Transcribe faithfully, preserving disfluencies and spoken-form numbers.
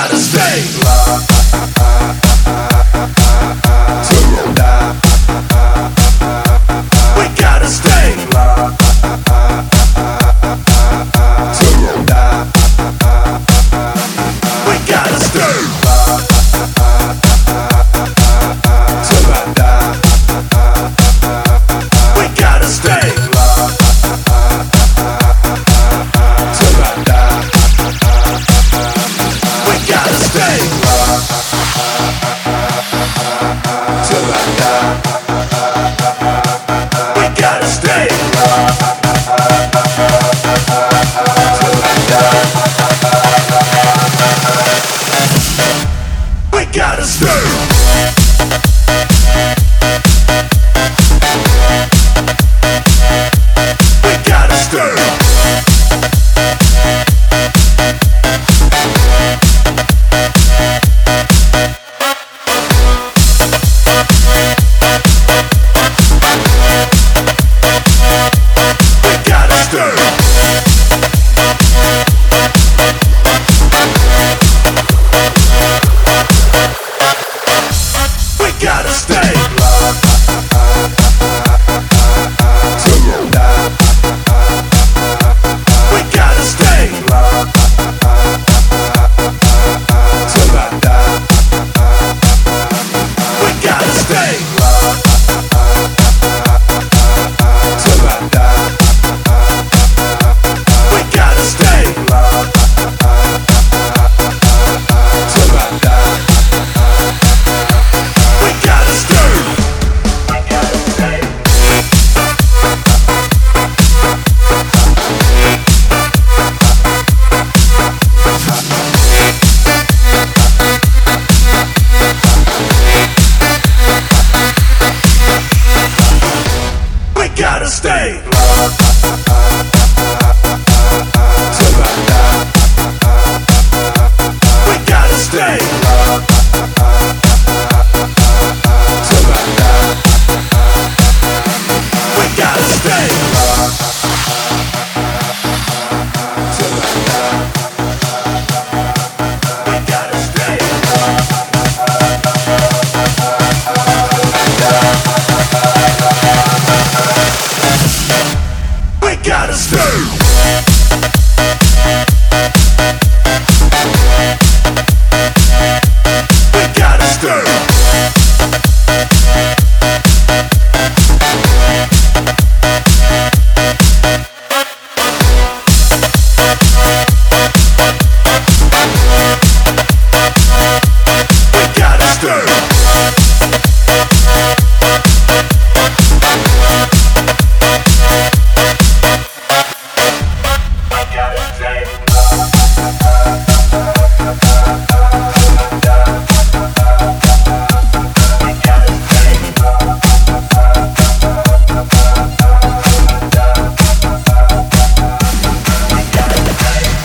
gotta stay. We gotta stay. We gotta stay. Till I die. We gotta stay. Till I die. We gotta stay. Till I die. We gotta stay. Till I die. We gotta stay. We gotta stay. We gotta stay. We gotta stay. Till you die. We gotta stay. Till I die. We gotta stay. Till I die. We gotta stay. Till I die. We gotta stay. We gotta stay. We gotta stay. Till I die. We gotta stay.